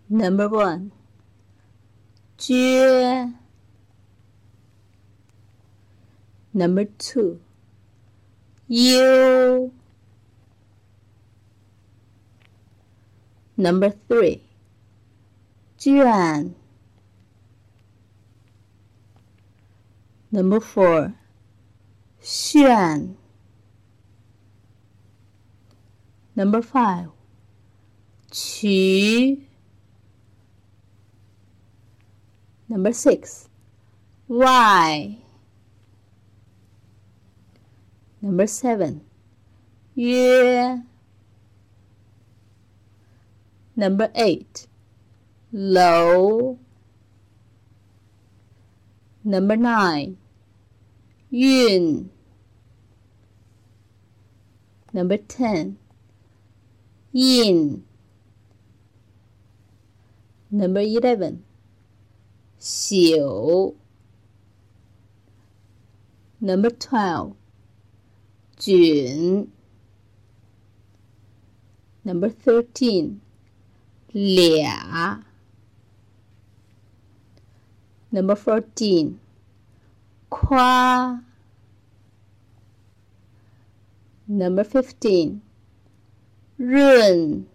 Number 1. 撅 Number 2. 悠 Number 3. 卷 Number 4. 炫 Number 5. 曲 Number 6. Y Number 7. 约 Number 8. 楼 Number 9. 运 Number 10. 印 Number 11. 宿 Number 12. 菌 Number 13. 俩 Number 14. 夸 Number 15. 润